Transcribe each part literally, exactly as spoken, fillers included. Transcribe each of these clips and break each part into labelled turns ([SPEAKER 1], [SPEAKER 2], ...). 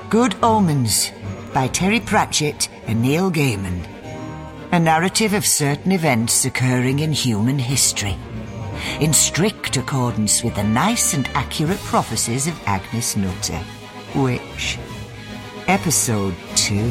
[SPEAKER 1] Good Omens by Terry Pratchett and Neil Gaiman. A narrative of certain events occurring in human history, in strict accordance with the nice and accurate prophecies of Agnes Nutter. Witch. Episode two.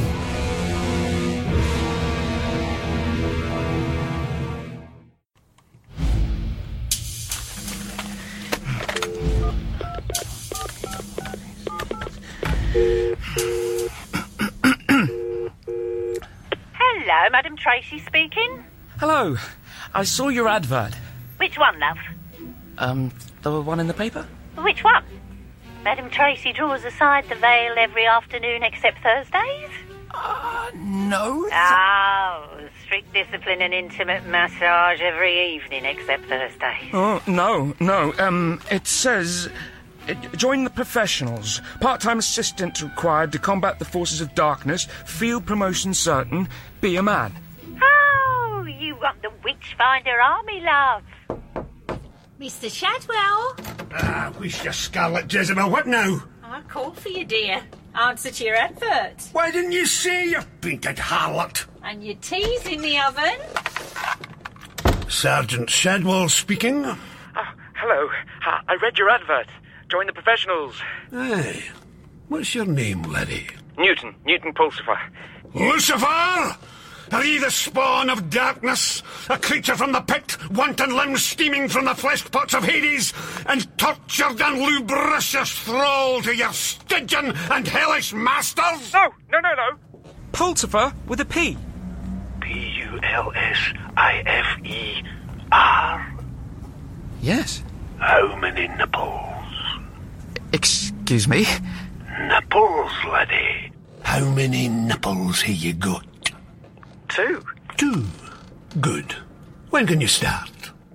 [SPEAKER 2] Hello, Madam Tracy speaking.
[SPEAKER 3] Hello. I saw your advert.
[SPEAKER 2] Which one, love?
[SPEAKER 3] Um, the one in the paper?
[SPEAKER 2] Which one? Madam Tracy draws aside the veil every afternoon except Thursdays?
[SPEAKER 3] Uh, no.
[SPEAKER 2] Oh, strict discipline and intimate massage every evening except Thursdays.
[SPEAKER 3] Oh, no, no. Um, it says... uh, join the professionals. Part-time assistant required to combat the forces of darkness. Field promotion certain. Be a man.
[SPEAKER 2] Oh, you want the Witchfinder Army, love.
[SPEAKER 4] Mister Shadwell.
[SPEAKER 5] Ah, wish you Scarlet Jezebel. What now?
[SPEAKER 4] I called for you, dear. Answer to your advert.
[SPEAKER 5] Why didn't you say, you painted harlot?
[SPEAKER 4] And your tea's in the oven.
[SPEAKER 5] Sergeant Shadwell speaking.
[SPEAKER 3] Oh, hello. Uh, I read your advert. Join the professionals.
[SPEAKER 5] Aye. What's your name, laddie?
[SPEAKER 3] Newton. Newton Pulsifer.
[SPEAKER 5] Lucifer! Are ye the spawn of darkness? A creature from the pit, wanton limbs steaming from the flesh pots of Hades, and tortured and lubricious thrall to your Stygian and hellish masters?
[SPEAKER 3] No, no, no, no. Pulsifer with a P.
[SPEAKER 5] P U L S I F E R.
[SPEAKER 3] Yes.
[SPEAKER 5] How many nipples?
[SPEAKER 3] Excuse me?
[SPEAKER 5] Nipples, laddie. How many nipples have you got?
[SPEAKER 3] Two.
[SPEAKER 5] Two. Good. When can you start?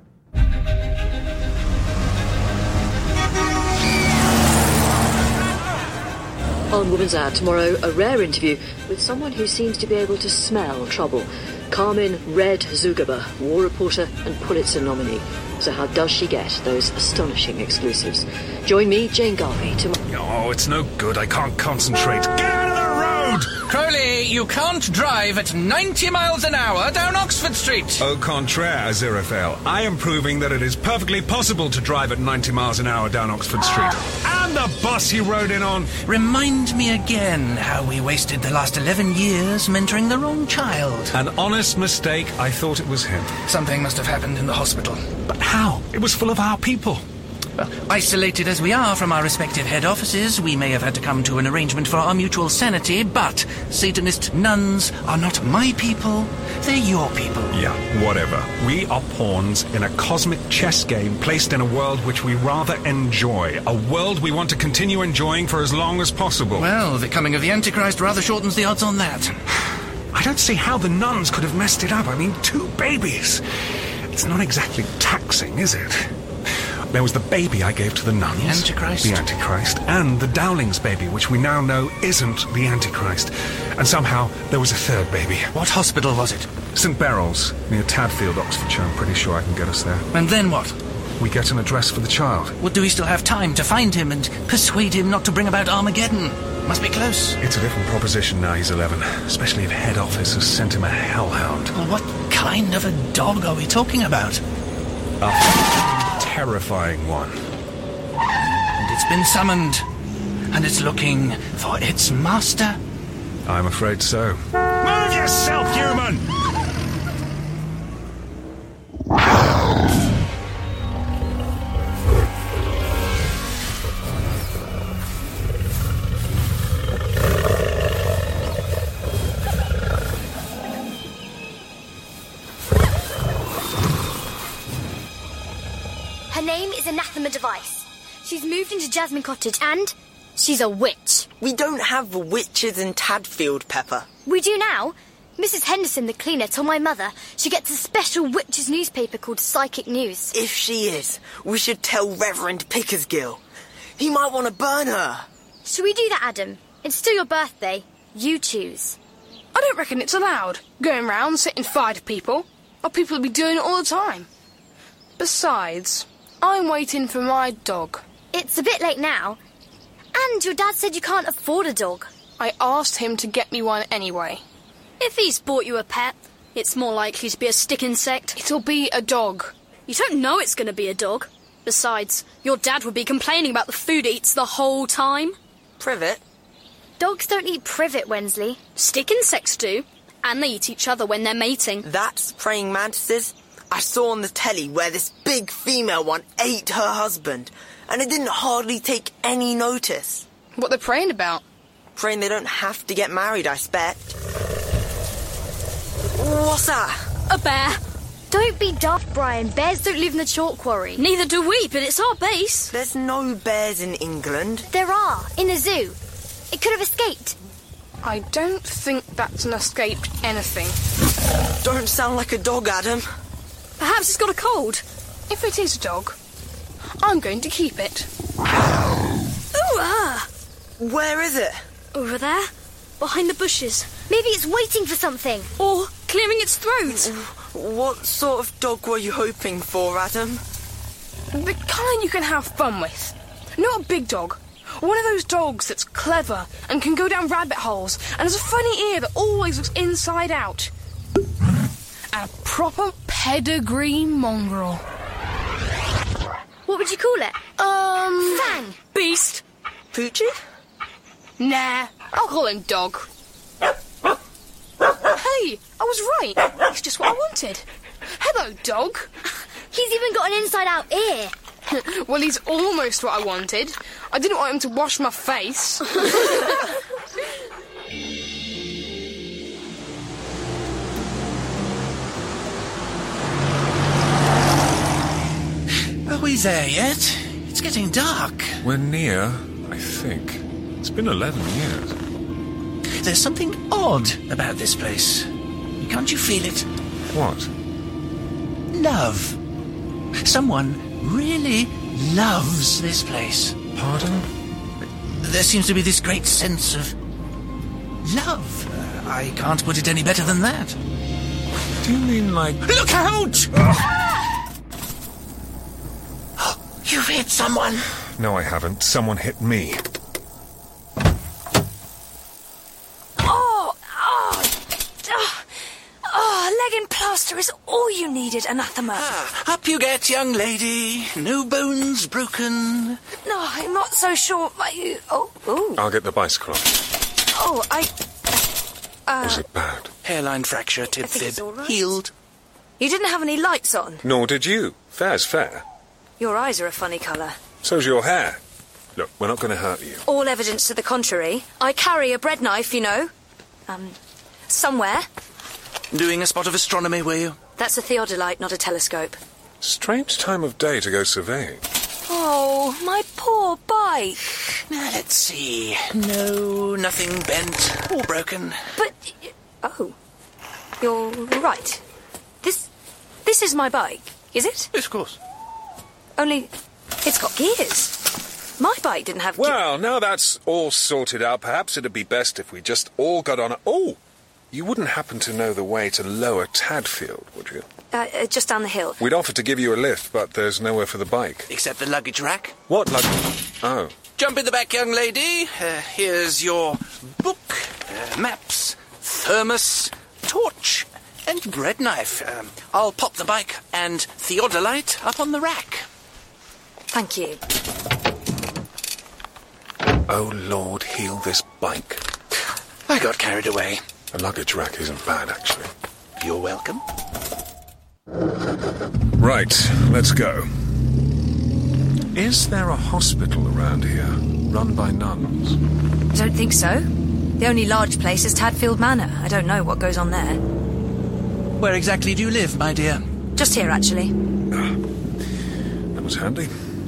[SPEAKER 6] On Woman's Ad tomorrow, a rare interview with someone who seems to be able to smell trouble. Carmen Red Zugaba, war reporter and Pulitzer nominee. So how does she get those astonishing exclusives? Join me, Jane Garvey, tomorrow.
[SPEAKER 7] Oh, it's no good. I can't concentrate. Get out of the road!
[SPEAKER 8] Crowley, you can't drive at ninety miles an hour down Oxford Street.
[SPEAKER 7] Au contraire, Aziraphale. I am proving that it is perfectly possible to drive at ninety miles an hour down Oxford Street. And the bus he rode in on.
[SPEAKER 8] Remind me again how we wasted the last eleven years mentoring the wrong child.
[SPEAKER 7] An honest mistake. I thought it was him.
[SPEAKER 8] Something must have happened in the hospital.
[SPEAKER 7] But how? It was full of our people.
[SPEAKER 8] Well, isolated as we are from our respective head offices, we may have had to come to an arrangement for our mutual sanity, but Satanist nuns are not my people, they're your people.
[SPEAKER 7] Yeah, whatever. We are pawns in a cosmic chess game placed in a world which we rather enjoy. A world we want to continue enjoying for as long as possible.
[SPEAKER 8] Well, the coming of the Antichrist rather shortens the odds on that.
[SPEAKER 7] I don't see how the nuns could have messed it up. I mean, two babies. It's not exactly taxing, is it? There was the baby I gave to the nuns.
[SPEAKER 8] The Antichrist?
[SPEAKER 7] The Antichrist. And the Dowlings baby, which we now know isn't the Antichrist. And somehow there was a third baby.
[SPEAKER 8] What hospital was it?
[SPEAKER 7] St Beryl's, near Tadfield, Oxfordshire. I'm pretty sure I can get us there.
[SPEAKER 8] And then what?
[SPEAKER 7] We get an address for the child.
[SPEAKER 8] Well, do we still have time to find him and persuade him not to bring about Armageddon? Must be close.
[SPEAKER 7] It's a different proposition now he's eleven, especially if head office has sent him a hellhound.
[SPEAKER 8] Well, what kind of a dog are we talking about?
[SPEAKER 7] A terrifying one.
[SPEAKER 8] And it's been summoned, and it's looking for its master.
[SPEAKER 7] I'm afraid so.
[SPEAKER 5] Move yourself, human!
[SPEAKER 9] Her name is Anathema Device. She's moved into Jasmine Cottage and she's a witch.
[SPEAKER 10] We don't have witches in Tadfield, Pepper.
[SPEAKER 9] We do now. Missus Henderson, the cleaner, told my mother she gets a special witches newspaper called Psychic News.
[SPEAKER 10] If she is, we should tell Reverend Pickersgill. He might want to burn her.
[SPEAKER 9] Should we do that, Adam? It's still your birthday. You choose.
[SPEAKER 11] I don't reckon it's allowed, going round setting fire to people. Or people will be doing it all the time. Besides, I'm waiting for my dog.
[SPEAKER 9] It's a bit late now. And your dad said you can't afford a dog.
[SPEAKER 11] I asked him to get me one anyway.
[SPEAKER 12] If he's bought you a pet, it's more likely to be a stick insect.
[SPEAKER 11] It'll be a dog.
[SPEAKER 12] You don't know it's going to be a dog. Besides, your dad would be complaining about the food it eats the whole time.
[SPEAKER 10] Privet?
[SPEAKER 9] Dogs don't eat privet, Wensley.
[SPEAKER 12] Stick insects do. And they eat each other when they're mating.
[SPEAKER 10] That's praying mantises. I saw on the telly where this big female one ate her husband, and it didn't hardly take any notice.
[SPEAKER 11] What they're praying about?
[SPEAKER 10] Praying they don't have to get married, I expect. What's that?
[SPEAKER 12] A bear.
[SPEAKER 9] Don't be daft, Brian. Bears don't live in the chalk quarry.
[SPEAKER 12] Neither do we, but it's our base.
[SPEAKER 10] There's no bears in England.
[SPEAKER 9] There are, in a zoo. It could have escaped.
[SPEAKER 11] I don't think that's an escaped anything.
[SPEAKER 10] Don't sound like a dog, Adam.
[SPEAKER 12] Perhaps it's got a cold.
[SPEAKER 11] If it is a dog, I'm going to keep it.
[SPEAKER 12] Ooh, ah.
[SPEAKER 10] Where is it?
[SPEAKER 12] Over there, behind the bushes.
[SPEAKER 9] Maybe it's waiting for something.
[SPEAKER 12] Or clearing its throat.
[SPEAKER 10] What sort of dog were you hoping for, Adam?
[SPEAKER 11] The kind you can have fun with. Not a big dog. One of those dogs that's clever and can go down rabbit holes and has a funny ear that always looks inside out. And a proper pedigree mongrel.
[SPEAKER 9] What would you call it?
[SPEAKER 11] Um...
[SPEAKER 9] Fang.
[SPEAKER 12] Beast.
[SPEAKER 10] Poochie?
[SPEAKER 11] Nah, I'll call him Dog. Hey, I was right. It's just what I wanted. Hello, Dog.
[SPEAKER 9] He's even got an inside-out ear.
[SPEAKER 11] Well, he's almost what I wanted. I didn't want him to wash my face.
[SPEAKER 8] Are we there yet? It's getting dark.
[SPEAKER 7] We're near, I think. It's been eleven years.
[SPEAKER 8] There's something odd about this place. Can't you feel it?
[SPEAKER 7] What?
[SPEAKER 8] Love. Someone really loves this place.
[SPEAKER 7] Pardon?
[SPEAKER 8] There seems to be this great sense of love. Uh, I can't put it any better than that.
[SPEAKER 7] Do you mean like...
[SPEAKER 8] Look out! Ah! You've hit someone.
[SPEAKER 7] No, I haven't. Someone hit me.
[SPEAKER 12] Oh, oh, oh, oh, leg in plaster is all you needed, Anathema.
[SPEAKER 8] Ah, up you get, young lady. No bones broken.
[SPEAKER 12] No, I'm not so sure. My, oh, oh.
[SPEAKER 7] I'll get the bicycle off.
[SPEAKER 12] Oh, I... Uh,
[SPEAKER 7] Was it bad?
[SPEAKER 8] Hairline fracture, tib fib. Right. Healed.
[SPEAKER 12] You didn't have any lights on.
[SPEAKER 7] Nor did you. Fair's fair.
[SPEAKER 12] Your eyes are a funny colour.
[SPEAKER 7] So's your hair. Look, we're not going to hurt you.
[SPEAKER 12] All evidence to the contrary. I carry a bread knife, you know. Um, somewhere.
[SPEAKER 8] Doing a spot of astronomy, were you?
[SPEAKER 12] That's a theodolite, not a telescope.
[SPEAKER 7] Strange time of day to go surveying.
[SPEAKER 12] Oh, my poor bike.
[SPEAKER 8] Now, let's see. No, nothing bent or broken.
[SPEAKER 12] But, oh, you're right. This, this is my bike, is it?
[SPEAKER 8] Yes, of course.
[SPEAKER 12] Only, it's got gears. My bike didn't have...
[SPEAKER 7] Well, now that's all sorted out, perhaps it'd be best if we just all got on a... Oh! You wouldn't happen to know the way to Lower Tadfield, would you?
[SPEAKER 12] Uh, uh, just down the hill.
[SPEAKER 7] We'd offer to give you a lift, but there's nowhere for the bike.
[SPEAKER 8] Except the luggage rack.
[SPEAKER 7] What luggage? Oh.
[SPEAKER 8] Jump in the back, young lady. Uh, here's your book, uh, maps, thermos, torch, and bread knife. Um, I'll pop the bike and theodolite up on the rack.
[SPEAKER 12] Thank you.
[SPEAKER 7] Oh, Lord, heal this bike.
[SPEAKER 8] I got carried away.
[SPEAKER 7] The luggage rack isn't bad, actually.
[SPEAKER 8] You're welcome.
[SPEAKER 7] Right, let's go. Is there a hospital around here, run by nuns?
[SPEAKER 12] I don't think so. The only large place is Tadfield Manor. I don't know what goes on there.
[SPEAKER 8] Where exactly do you live, my dear?
[SPEAKER 12] Just here, actually.
[SPEAKER 7] Ah, that was handy.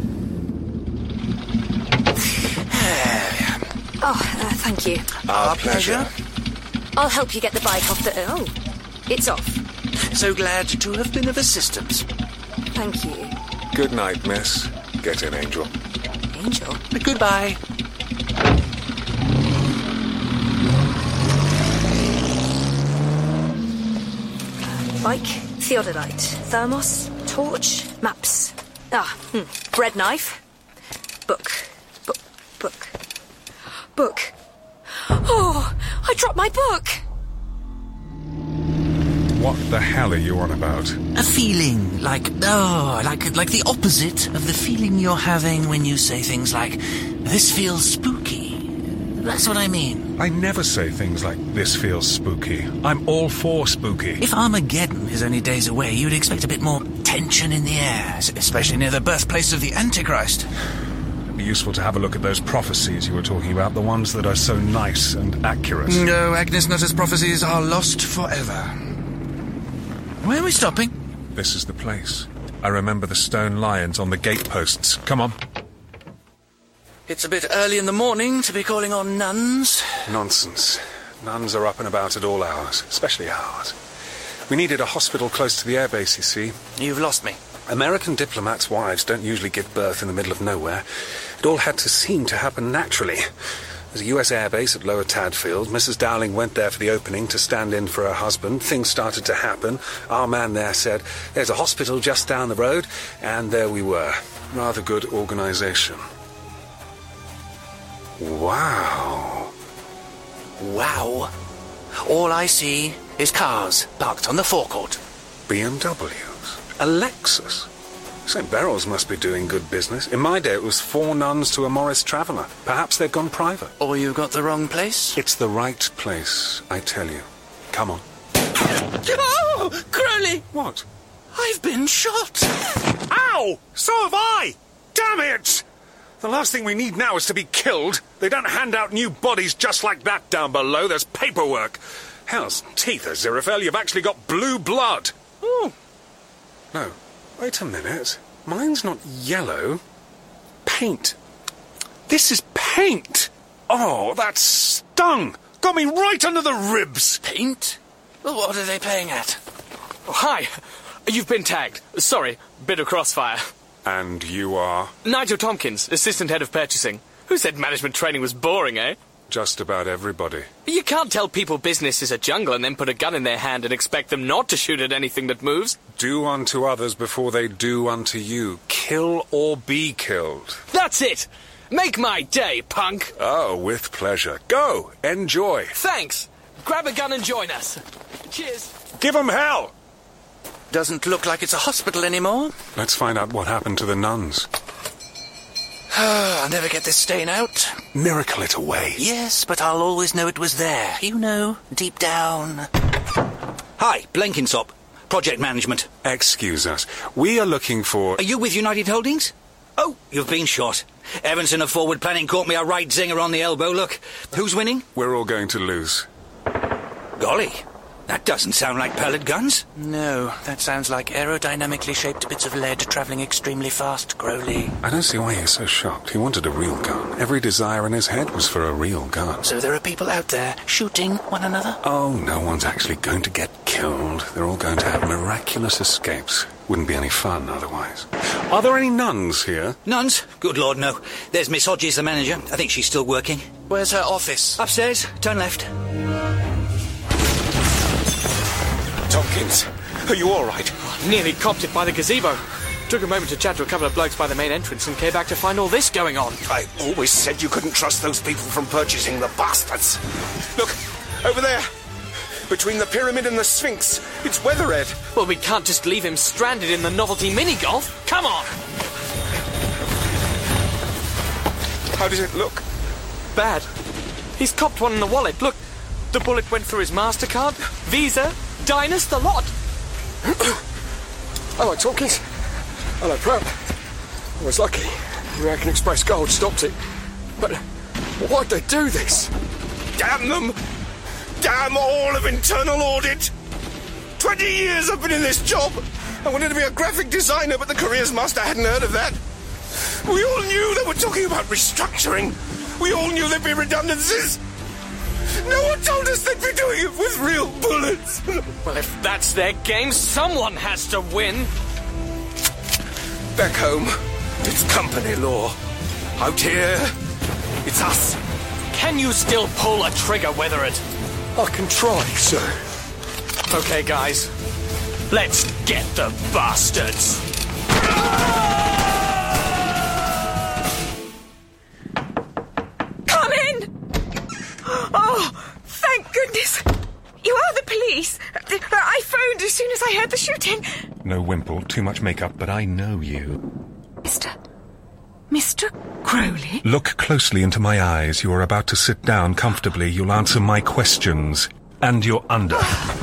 [SPEAKER 12] Oh, uh, thank you.
[SPEAKER 7] Our,
[SPEAKER 8] Our
[SPEAKER 7] pleasure.
[SPEAKER 8] pleasure.
[SPEAKER 12] I'll help you get the bike off the... Oh, it's off.
[SPEAKER 8] So glad to have been of assistance.
[SPEAKER 12] Thank you.
[SPEAKER 7] Good night, miss. Get in, Angel.
[SPEAKER 12] Angel?
[SPEAKER 8] Goodbye.
[SPEAKER 12] Bike, theodolite, thermos, torch, maps. Ah, hmm. bread knife, book, book, book, book. Oh, I dropped my book.
[SPEAKER 7] What the hell are you on about?
[SPEAKER 8] A feeling like, oh, like like the opposite of the feeling you're having when you say things like, this feels spooky. That's what I mean.
[SPEAKER 7] I never say things like, this feels spooky. I'm all for spooky.
[SPEAKER 8] If Armageddon is only days away, you'd expect a bit more tension in the air, especially near the birthplace of the Antichrist.
[SPEAKER 7] It'd be useful to have a look at those prophecies you were talking about, the ones that are so nice and accurate.
[SPEAKER 8] No, Agnes Nutter's prophecies are lost forever. Where are we stopping?
[SPEAKER 7] This is the place. I remember the stone lions on the gateposts. Come on.
[SPEAKER 8] It's a bit early in the morning to be calling on nuns.
[SPEAKER 7] Nonsense. Nuns are up and about at all hours, especially ours. We needed a hospital close to the airbase, you see.
[SPEAKER 8] You've lost me.
[SPEAKER 7] American diplomats' wives don't usually give birth in the middle of nowhere. It all had to seem to happen naturally. There's a U S airbase at Lower Tadfield. Missus Dowling went there for the opening to stand in for her husband. Things started to happen. Our man there said, there's a hospital just down the road, and there we were. Rather good organisation. Wow.
[SPEAKER 8] Wow. All I see is cars parked on the forecourt.
[SPEAKER 7] B M Ws. A Lexus. Saint Beryl's must be doing good business. In my day, it was four nuns to a Morris Traveller. Perhaps they've gone private.
[SPEAKER 8] Or you got the wrong place?
[SPEAKER 7] It's the right place, I tell you. Come on.
[SPEAKER 8] Oh, Crowley!
[SPEAKER 7] What?
[SPEAKER 8] I've been shot.
[SPEAKER 7] Ow! So have I! Damn it! The last thing we need now is to be killed. They don't hand out new bodies just like that down below. There's paperwork. Hell's teeth, Aziraphale. You've actually got blue blood.
[SPEAKER 8] Oh.
[SPEAKER 7] No. Wait a minute. Mine's not yellow. Paint. This is paint. Oh, that stung. Got me right under the ribs.
[SPEAKER 8] Paint? Well, what are they paying at?
[SPEAKER 13] Oh, hi. You've been tagged. Sorry, bit of crossfire.
[SPEAKER 7] And you are?
[SPEAKER 13] Nigel Tompkins, Assistant Head of Purchasing. Who said management training was boring, eh?
[SPEAKER 7] Just about everybody.
[SPEAKER 13] You can't tell people business is a jungle and then put a gun in their hand and expect them not to shoot at anything that moves.
[SPEAKER 7] Do unto others before they do unto you. Kill or be killed.
[SPEAKER 13] That's it! Make my day, punk!
[SPEAKER 7] Oh, with pleasure. Go! Enjoy!
[SPEAKER 13] Thanks! Grab a gun and join us. Cheers!
[SPEAKER 7] Give 'em hell!
[SPEAKER 8] Doesn't look like it's a hospital anymore.
[SPEAKER 7] Let's find out what happened to the nuns.
[SPEAKER 8] I'll never get this stain out.
[SPEAKER 7] Miracle it away.
[SPEAKER 8] Yes, but I'll always know it was there. You know, deep down.
[SPEAKER 14] Hi, Blenkinsop. Project Management.
[SPEAKER 7] Excuse us. We are looking for...
[SPEAKER 14] Are you with United Holdings? Oh, you've been shot. Evanson of Forward Planning caught me a right zinger on the elbow. Look, who's winning?
[SPEAKER 7] We're all going to lose.
[SPEAKER 14] Golly, that doesn't sound like pellet guns.
[SPEAKER 8] No, that sounds like aerodynamically shaped bits of lead travelling extremely fast, Crowley.
[SPEAKER 7] I don't see why you're so shocked. He wanted a real gun. Every desire in his head was for a real gun.
[SPEAKER 8] So there are people out there shooting one another?
[SPEAKER 7] Oh, no one's actually going to get killed. They're all going to have miraculous escapes. Wouldn't be any fun otherwise. Are there any nuns here?
[SPEAKER 14] Nuns? Good Lord, no. There's Miss Hodges, the manager. I think she's still working.
[SPEAKER 8] Where's her office?
[SPEAKER 14] Upstairs. Turn left.
[SPEAKER 7] Tompkins, are you all right?
[SPEAKER 13] Oh, nearly copped it by the gazebo. Took a moment to chat to a couple of blokes by the main entrance and came back to find all this going on.
[SPEAKER 5] I always said you couldn't trust those people from purchasing, the bastards. Look, over there. Between the pyramid and the Sphinx. It's Weatherhead.
[SPEAKER 13] Well, we can't just leave him stranded in the novelty mini-golf. Come on!
[SPEAKER 5] How does it look?
[SPEAKER 13] Bad. He's copped one in the wallet. Look, the bullet went through his MasterCard, Visa, Diners, the lot.
[SPEAKER 5] Hello, Tompkins. Hello, Prep. I was lucky. American Express Gold stopped it. But why'd they do this? Damn them! Damn all of internal audit! Twenty years I've been in this job! I wanted to be a graphic designer, but the careers master hadn't heard of that. We all knew they were talking about restructuring. We all knew there'd be redundancies. No one told us they'd be doing it with real bullets.
[SPEAKER 13] Well, if that's their game, someone has to win.
[SPEAKER 5] Back home, it's company law. Out here, it's us.
[SPEAKER 13] Can you still pull a trigger, Weatherhead?
[SPEAKER 5] I can try, sir.
[SPEAKER 13] Okay, guys. Let's get the bastards.
[SPEAKER 12] Come in!
[SPEAKER 15] Oh, thank goodness. You are the police. I phoned as soon as I heard the shooting.
[SPEAKER 7] No wimple, too much makeup, but I know you.
[SPEAKER 15] Mister... Mister Crowley?
[SPEAKER 7] Look closely into my eyes. You are about to sit down comfortably. You'll answer my questions. And you're under.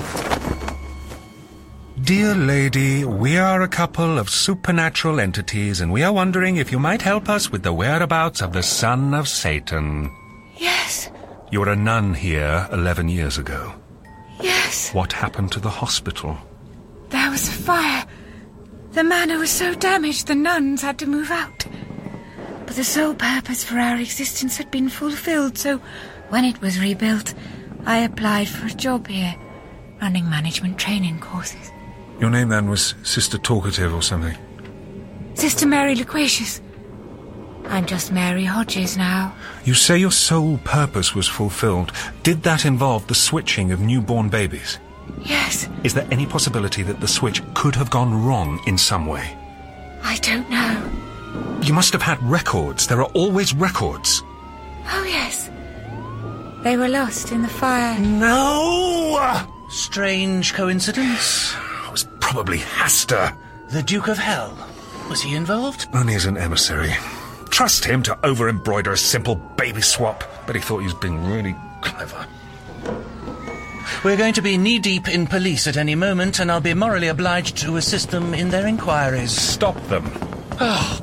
[SPEAKER 7] Dear lady, we are a couple of supernatural entities, and we are wondering if you might help us with the whereabouts of the son of Satan.
[SPEAKER 15] Yes.
[SPEAKER 7] You were a nun here eleven years ago.
[SPEAKER 15] Yes.
[SPEAKER 7] What happened to the hospital?
[SPEAKER 15] There was a fire. The manor was so damaged the nuns had to move out. But the sole purpose for our existence had been fulfilled, so when it was rebuilt, I applied for a job here, running management training courses.
[SPEAKER 7] Your name then was Sister Talkative or something?
[SPEAKER 15] Sister Mary Loquacious. I'm just Mary Hodges now.
[SPEAKER 7] You say your sole purpose was fulfilled. Did that involve the switching of newborn babies?
[SPEAKER 15] Yes.
[SPEAKER 7] Is there any possibility that the switch could have gone wrong in some way?
[SPEAKER 15] I don't know.
[SPEAKER 7] You must have had records. There are always records.
[SPEAKER 15] Oh, yes. They were lost in the fire.
[SPEAKER 7] No!
[SPEAKER 8] Strange coincidence.
[SPEAKER 7] It was probably Hastur.
[SPEAKER 8] The Duke of Hell. Was he involved?
[SPEAKER 7] Only as an emissary. Trust him to over-embroider a simple baby swap. But he thought he was being really clever.
[SPEAKER 8] We're going to be knee-deep in police at any moment, and I'll be morally obliged to assist them in their inquiries.
[SPEAKER 7] Stop them.
[SPEAKER 8] Oh.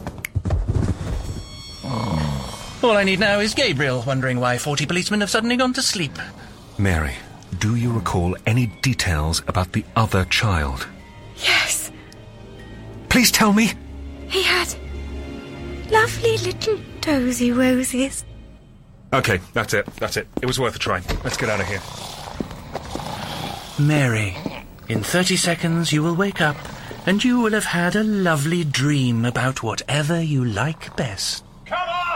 [SPEAKER 8] All I need now is Gabriel, wondering why forty policemen have suddenly gone to sleep.
[SPEAKER 7] Mary, do you recall any details about the other child?
[SPEAKER 15] Yes.
[SPEAKER 7] Please tell me.
[SPEAKER 15] He had lovely little dozy roses.
[SPEAKER 7] Okay, that's it, that's it. It was worth a try. Let's get out of here.
[SPEAKER 8] Mary, in thirty seconds you will wake up, and you will have had a lovely dream about whatever you like best.
[SPEAKER 5] Come on!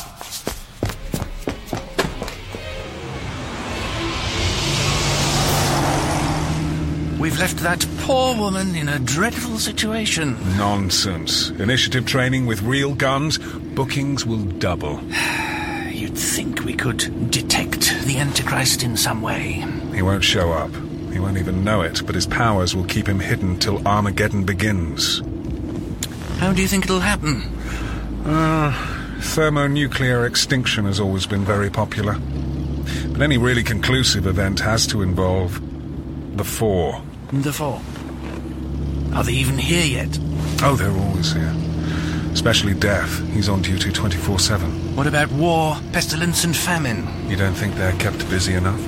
[SPEAKER 8] We've left that poor woman in a dreadful situation.
[SPEAKER 7] Nonsense. Initiative training with real guns. Bookings will double.
[SPEAKER 8] You'd think we could detect the Antichrist in some way.
[SPEAKER 7] He won't show up. He won't even know it, but his powers will keep him hidden till Armageddon begins.
[SPEAKER 8] How do you think it'll happen?
[SPEAKER 7] Uh, thermonuclear extinction has always been very popular. But any really conclusive event has to involve the Four.
[SPEAKER 8] The Four? Are they even here yet?
[SPEAKER 7] Oh, they're always here. Especially Death. He's on duty twenty-four seven.
[SPEAKER 8] What about war, pestilence and famine?
[SPEAKER 7] You don't think they're kept busy enough?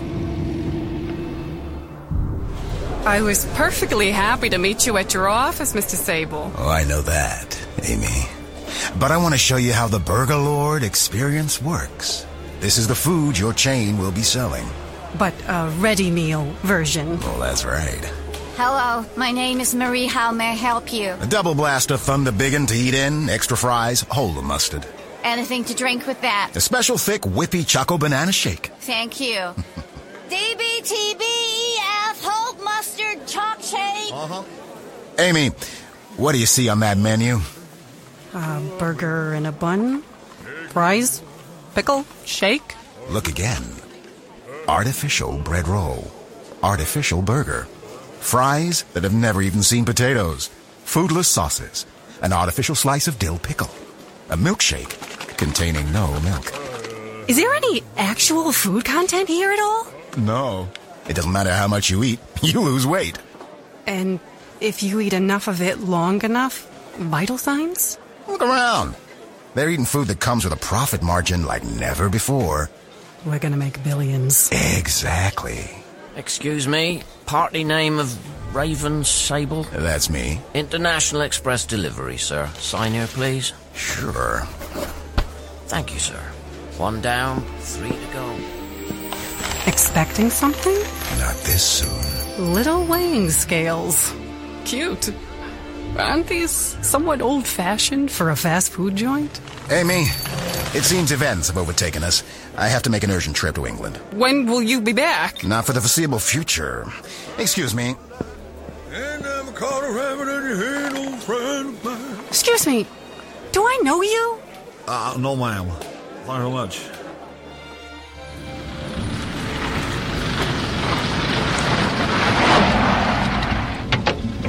[SPEAKER 16] I was perfectly happy to meet you at your office, Mister Sable.
[SPEAKER 17] Oh, I know that, Amy. But I want to show you how the Burger Lord experience works. This is the food your chain will be selling.
[SPEAKER 16] But a ready meal version.
[SPEAKER 17] Oh, that's right.
[SPEAKER 9] Hello, my name is Marie. How may I help you?
[SPEAKER 17] A double blast of Thunder Biggin to eat in, extra fries, hold the mustard.
[SPEAKER 9] Anything to drink with that?
[SPEAKER 17] A special thick whippy choco banana shake.
[SPEAKER 9] Thank you. D B T B E F Hulk mustard chalk shake.
[SPEAKER 17] Uh-huh. Amy, what do you see on that menu?
[SPEAKER 16] A burger and a bun, fries, pickle, shake.
[SPEAKER 17] Look again. Artificial bread roll. Artificial burger. Fries that have never even seen potatoes. Foodless sauces. An artificial slice of dill pickle. A milkshake containing no milk.
[SPEAKER 16] Is there any actual food content here at all?
[SPEAKER 17] No. It doesn't matter how much you eat, you lose weight.
[SPEAKER 16] And if you eat enough of it long enough, vital signs?
[SPEAKER 17] Look around. They're eating food that comes with a profit margin like never before.
[SPEAKER 16] We're gonna make billions.
[SPEAKER 17] Exactly.
[SPEAKER 18] Excuse me, party name of Raven Sable?
[SPEAKER 17] That's me.
[SPEAKER 18] International Express Delivery, sir. Sign here, please.
[SPEAKER 17] Sure.
[SPEAKER 18] Thank you, sir. One down, three to go.
[SPEAKER 16] Expecting something?
[SPEAKER 17] Not this soon.
[SPEAKER 16] Little weighing scales. Cute. Aren't these somewhat old-fashioned for a fast food joint?
[SPEAKER 17] Amy, it seems events have overtaken us. I have to make an urgent trip to England.
[SPEAKER 16] When will you be back?
[SPEAKER 17] Not for the foreseeable future. Excuse me.
[SPEAKER 5] And I'm caught a rabbit in your head, old friend of mine.
[SPEAKER 16] Excuse me. Do I know you?
[SPEAKER 5] Uh, no, ma'am. Thank you very much.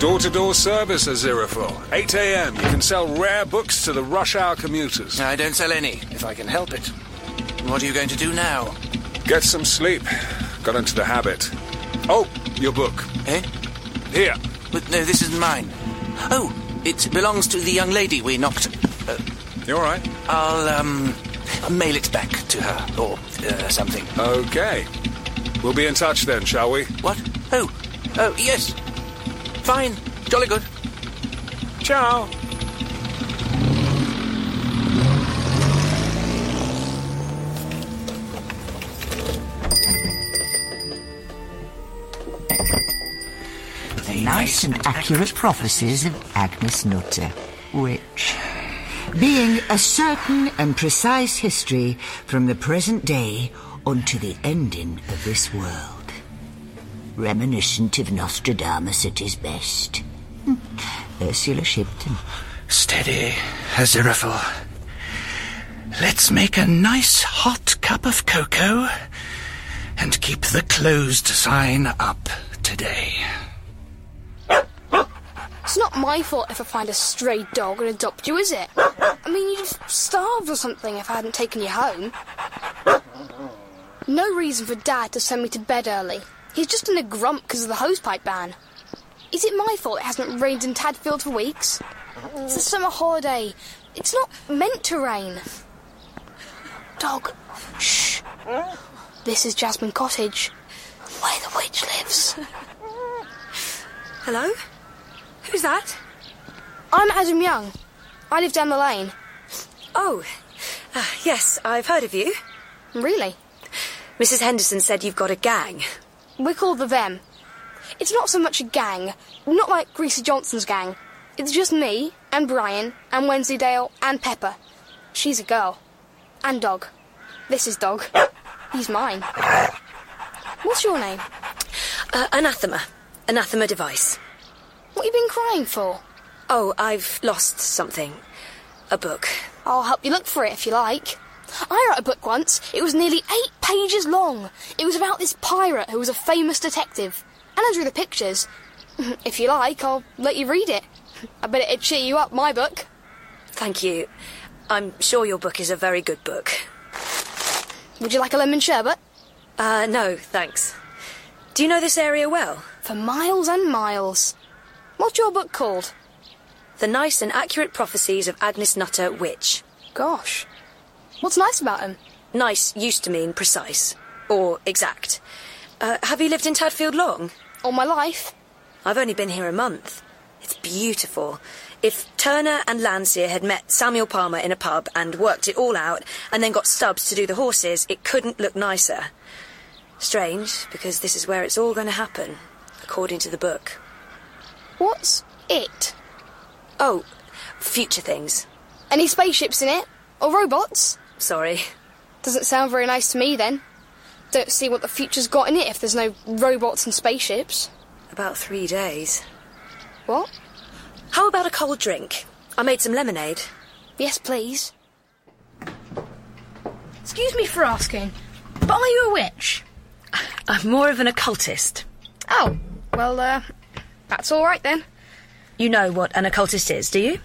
[SPEAKER 7] Door-to-door service, Aziraphale. eight a.m. You can sell rare books to the rush hour commuters.
[SPEAKER 8] I don't sell any, if I can help it. What are you going to do now?
[SPEAKER 7] Get some sleep. Got into the habit. Oh, your book.
[SPEAKER 8] Eh?
[SPEAKER 7] Here.
[SPEAKER 8] But no, this isn't mine. Oh, it belongs to the young lady we knocked. Uh,
[SPEAKER 7] you all right?
[SPEAKER 8] I'll, um, mail it back to her, or uh, something.
[SPEAKER 7] Okay. We'll be in touch then, shall we?
[SPEAKER 8] What? Oh, oh, yes. Fine. Jolly good.
[SPEAKER 7] Ciao.
[SPEAKER 1] The nice and accurate prophecies of Agnes Nutter, which, being a certain and precise history from the present day unto the ending of this world, reminiscent of Nostradamus at his best. Ursula Shipton.
[SPEAKER 8] Steady, Aziraphale. Let's make a nice hot cup of cocoa and keep the closed sign up today.
[SPEAKER 11] It's not my fault if I find a stray dog and adopt you, is it? I mean, you'd have starved or something if I hadn't taken you home. No reason for Dad to send me to bed early. He's just in a grump because of the hosepipe ban. Is it my fault it hasn't rained in Tadfield for weeks? It's a summer holiday. It's not meant to rain. Dog. Shh. This is Jasmine Cottage, where the witch lives.
[SPEAKER 12] Hello? Who's that?
[SPEAKER 11] I'm Adam Young. I live down the lane.
[SPEAKER 12] Oh, uh, yes, I've heard of you.
[SPEAKER 11] Really?
[SPEAKER 12] Missus Henderson said you've got a gang.
[SPEAKER 11] We're called the Them. It's not so much a gang, not like Greasy Johnson's gang. It's just me, and Brian, and Wensleydale, and Pepper. She's a girl. And Dog. This is Dog. He's mine. What's your name?
[SPEAKER 12] Uh, Anathema. Anathema Device.
[SPEAKER 11] What have you been crying for?
[SPEAKER 12] Oh, I've lost something. A book.
[SPEAKER 11] I'll help you look for it if you like. I wrote a book once. It was nearly eight pages long. It was about this pirate who was a famous detective. And I drew the pictures. If you like, I'll let you read it. I bet it'd cheer you up, my book.
[SPEAKER 12] Thank you. I'm sure your book is a very good book.
[SPEAKER 11] Would you like a lemon sherbet?
[SPEAKER 12] Uh, no, thanks. Do you know this area well?
[SPEAKER 11] For miles and miles. What's your book called?
[SPEAKER 12] The Nice and Accurate Prophecies of Agnes Nutter, Witch.
[SPEAKER 11] Gosh. What's nice about him?
[SPEAKER 12] Nice used to mean precise. Or exact. Uh, have you lived in Tadfield long?
[SPEAKER 11] All my life.
[SPEAKER 12] I've only been here a month. It's beautiful. If Turner and Landseer had met Samuel Palmer in a pub and worked it all out, and then got Stubbs to do the horses, it couldn't look nicer. Strange, because this is where it's all going to happen, according to the book.
[SPEAKER 11] What's it?
[SPEAKER 12] Oh, future things.
[SPEAKER 11] Any spaceships in it? Or robots?
[SPEAKER 12] Sorry.
[SPEAKER 11] Doesn't sound very nice to me, then. Don't see what the future's got in it if there's no robots and spaceships.
[SPEAKER 12] About three days.
[SPEAKER 11] What?
[SPEAKER 12] How about a cold drink? I made some lemonade.
[SPEAKER 11] Yes, please. Excuse me for asking, but are you a witch?
[SPEAKER 12] I'm more of an occultist.
[SPEAKER 11] Oh, well, uh, that's all right then.
[SPEAKER 12] You know what an occultist is, do you?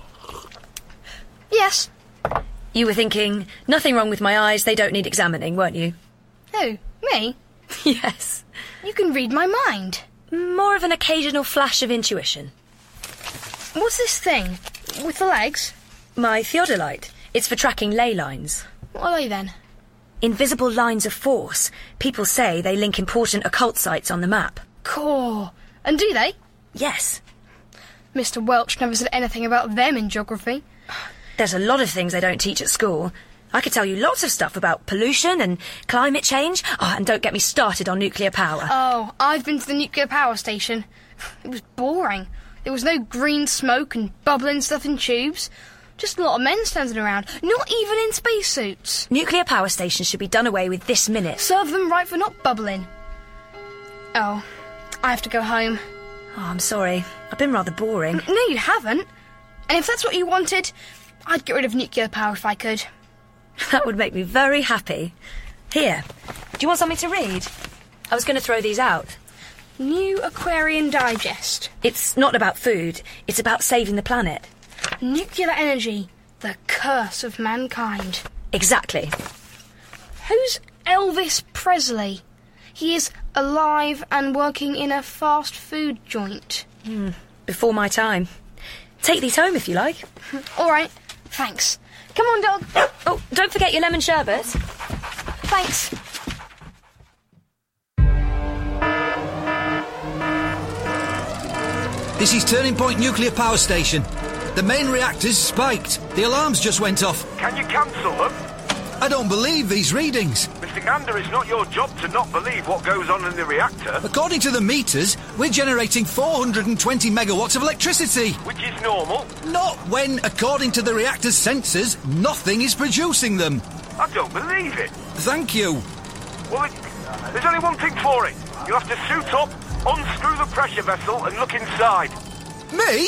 [SPEAKER 11] Yes.
[SPEAKER 12] You were thinking, nothing wrong with my eyes, they don't need examining, weren't you?
[SPEAKER 11] Who? Me?
[SPEAKER 12] Yes.
[SPEAKER 11] You can read my mind.
[SPEAKER 12] More of an occasional flash of intuition.
[SPEAKER 11] What's this thing? With the legs?
[SPEAKER 12] My theodolite. It's for tracking ley lines.
[SPEAKER 11] What are they then?
[SPEAKER 12] Invisible lines of force. People say they link important occult sites on the map.
[SPEAKER 11] Cool. And do they?
[SPEAKER 12] Yes.
[SPEAKER 11] Mister Welch never said anything about them in geography.
[SPEAKER 12] There's a lot of things they don't teach at school. I could tell you lots of stuff about pollution and climate change. Oh, and don't get me started on nuclear power.
[SPEAKER 11] Oh, I've been to the nuclear power station. It was boring. There was no green smoke and bubbling stuff in tubes. Just a lot of men standing around, not even in spacesuits.
[SPEAKER 12] Nuclear power stations should be done away with this minute.
[SPEAKER 11] Serve them right for not bubbling. Oh, I have to go home.
[SPEAKER 12] Oh, I'm sorry. I've been rather boring.
[SPEAKER 11] No, you haven't. And if that's what you wanted, I'd get rid of nuclear power if I could.
[SPEAKER 12] That would make me very happy. Here, do you want something to read? I was going to throw these out.
[SPEAKER 11] New Aquarian Digest.
[SPEAKER 12] It's not about food, it's about saving the planet.
[SPEAKER 11] Nuclear energy, the curse of mankind.
[SPEAKER 12] Exactly.
[SPEAKER 11] Who's Elvis Presley? He is alive and working in a fast food joint.
[SPEAKER 12] Hmm, before my time. Take these home if you like.
[SPEAKER 11] All right, thanks. Come on, dog.
[SPEAKER 12] Oh, don't forget your lemon sherbet.
[SPEAKER 11] Thanks.
[SPEAKER 14] This is Turning Point Nuclear Power Station. The main reactor's spiked. The alarms just went off.
[SPEAKER 19] Can you cancel them?
[SPEAKER 14] I don't believe these readings.
[SPEAKER 19] Mister Gander, it's not your job to not believe what goes on in the reactor.
[SPEAKER 14] According to the meters, we're generating four hundred twenty megawatts of electricity.
[SPEAKER 19] Which is normal.
[SPEAKER 14] Not when, according to the reactor's sensors, nothing is producing them.
[SPEAKER 19] I don't believe it.
[SPEAKER 14] Thank you.
[SPEAKER 19] Well, it, there's only one thing for it. You have to suit up, unscrew the pressure vessel and look inside.
[SPEAKER 14] Me?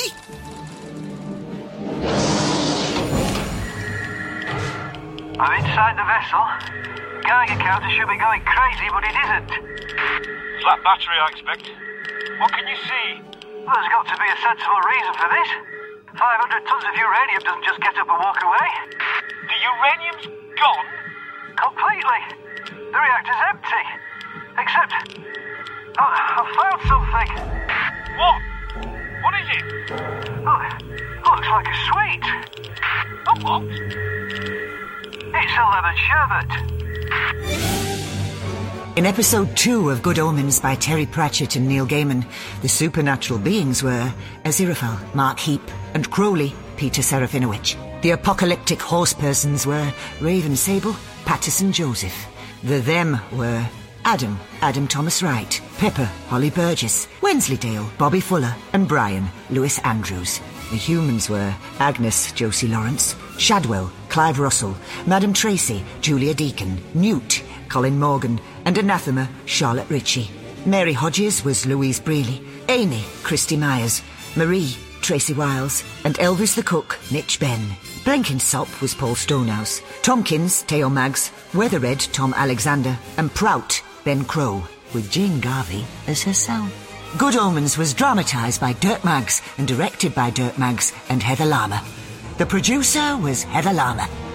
[SPEAKER 20] I'm inside the vessel. Geiger counter should be going crazy, but it isn't.
[SPEAKER 19] Flat battery, I expect. What can you see?
[SPEAKER 20] Well, there's got to be a sensible reason for this. five hundred tons of uranium doesn't just get up and walk away.
[SPEAKER 19] The uranium's gone?
[SPEAKER 20] Completely. The reactor's empty. Except... Oh, I found something.
[SPEAKER 19] What? What is it?
[SPEAKER 20] Oh, looks like a sweet.
[SPEAKER 19] A what?
[SPEAKER 20] It's a lemon sherbet.
[SPEAKER 1] In episode two of Good Omens by Terry Pratchett and Neil Gaiman, the supernatural beings were Aziraphale, Mark Heap, and Crowley, Peter Serafinowicz. The apocalyptic horse persons were Raven Sable, Patterson Joseph. The them were Adam, Adam Thomas Wright, Pepper, Holly Burgess, Wensleydale, Bobby Fuller, and Brian, Lewis Andrews. The humans were Agnes, Josie Lawrence, Shadwell, Clive Russell, Madam Tracy, Julia Deacon, Newt, Colin Morgan, and Anathema, Charlotte Ritchie. Mary Hodges was Louise Brealey, Amy, Christy Myers, Marie, Tracy Wiles, and Elvis the Cook, Mitch Benn. Blenkinsop was Paul Stonehouse, Tompkins, Theo Maggs, Weatherhead, Tom Alexander, and Prout, Ben Crow, with Jane Garvey as herself. Good Omens was dramatised by Dirk Maggs and directed by Dirk Maggs and Heather Lama. The producer was Heather Lama.